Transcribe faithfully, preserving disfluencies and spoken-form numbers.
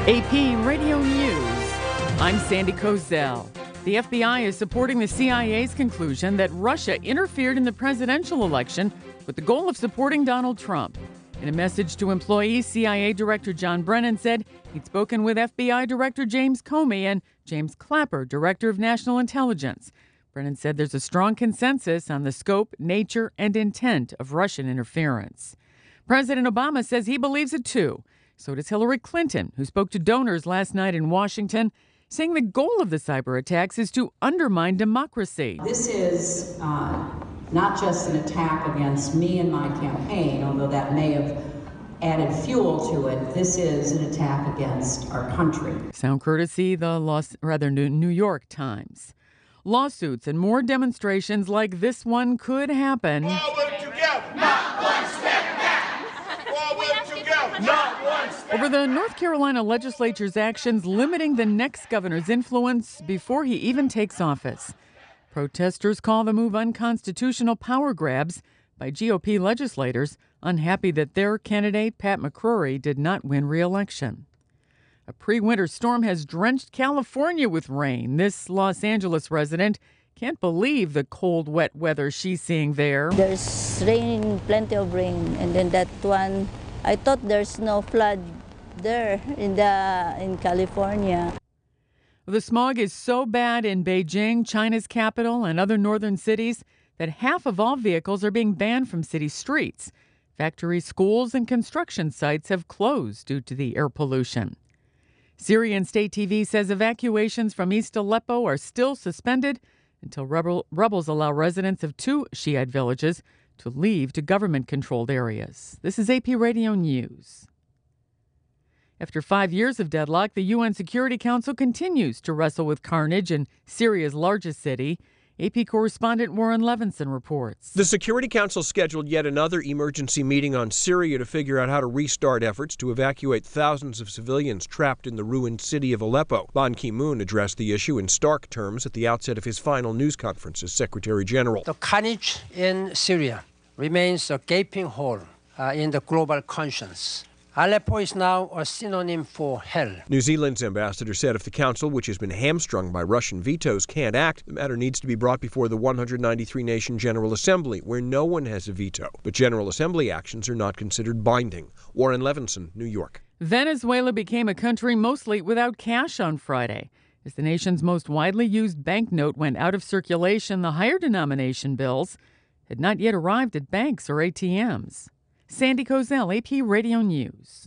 A P Radio News. I'm Sandy Kozel. The F B I is supporting the C I A's conclusion that Russia interfered in the presidential election with the goal of supporting Donald Trump. In a message to employees, C I A Director John Brennan said he'd spoken with F B I Director James Comey and James Clapper, Director of National Intelligence. Brennan said there's a strong consensus on the scope, nature, and intent of Russian interference. President Obama says he believes it too. So does Hillary Clinton, who spoke to donors last night in Washington, saying the goal of the cyber attacks is to undermine democracy. This is uh, not just an attack against me and my campaign, although that may have added fuel to it. This is an attack against our country. Sound courtesy the Los, rather New York Times. Lawsuits and more demonstrations like this one could happen. Forward together. Not one step back. Forward together. Not one step. Over the North Carolina legislature's actions limiting the next governor's influence before he even takes office. Protesters call the move unconstitutional power grabs by G O P legislators unhappy that their candidate, Pat McCrory, did not win re-election. A pre-winter storm has drenched California with rain. This Los Angeles resident can't believe the cold, wet weather she's seeing there. There's raining, plenty of rain, and then that one, I thought there's no flood there in the in California. The smog is so bad in Beijing, China's capital, and other northern cities that half of all vehicles are being banned from city streets. Factories, schools, and construction sites have closed due to the air pollution. Syrian state T V says evacuations from East Aleppo are still suspended until rebel, rebels allow residents of two Shiite villages to leave to government-controlled areas. This is A P Radio News. After five years of deadlock, the U N Security Council continues to wrestle with carnage in Syria's largest city. A P correspondent Warren Levinson reports. The Security Council scheduled yet another emergency meeting on Syria to figure out how to restart efforts to evacuate thousands of civilians trapped in the ruined city of Aleppo. Ban Ki-moon addressed the issue in stark terms at the outset of his final news conference as Secretary General. The carnage in Syria remains a gaping hole uh, in the global conscience. Aleppo is now a synonym for hell. New Zealand's ambassador said if the council, which has been hamstrung by Russian vetoes, can't act, the matter needs to be brought before the one hundred ninety-three nation General Assembly, where no one has a veto. But General Assembly actions are not considered binding. Warren Levinson, New York. Venezuela became a country mostly without cash on Friday. As the nation's most widely used banknote went out of circulation, the higher denomination bills had not yet arrived at banks or A T Ms. Sandy Kozel, A P Radio News.